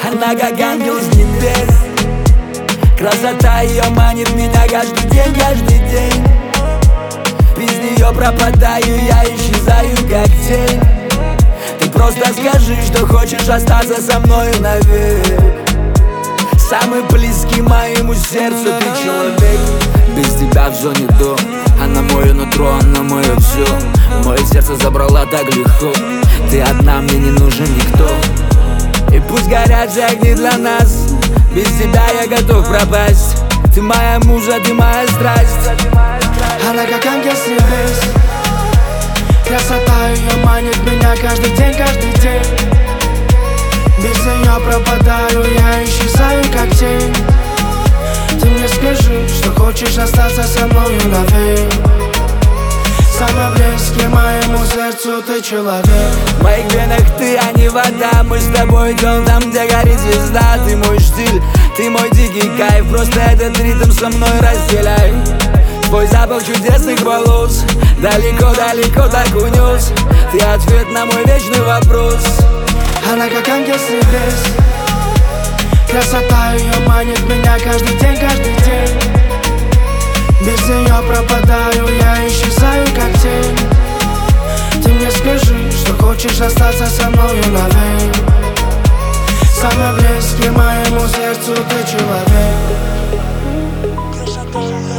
Она как ангел с небес. Красота ее манит меня каждый день. Без нее пропадаю, я исчезаю как тень. Ты просто скажи, что хочешь остаться со мною навек. Самый близкий моему сердцу ты человек. Без тебя в зоне до. Она мое нутро, она мое все. Мое сердце забрала так легко. Ты одна, мне не нужен никто. И пусть горят все огни для нас. Без тебя я готов пропасть. Ты моя муза, ты моя страсть. Она как ангел с небес. Красота ее манит меня каждый день. Без нее пропадаю, я исчезаю как тень. Ты мне скажи, что хочешь остаться со мною навек. Самый близкий моему сердцу ты человек. В моих венах ты, а не вода. Мы с тобой идем там, где горит звезда. Ты мой штиль, ты мой дикий кайф. Просто этот ритм со мной разделяй. Твой запах чудесных волос далеко так унес. Ты ответ на мой вечный вопрос. Она как ангел с небес. Красота ее манит меня каждый день. Без нее пропадаю, я исчезаю как тень. Ты мне скажи, что хочешь остаться со мною навек. Самый близкий моему сердцу ты человек.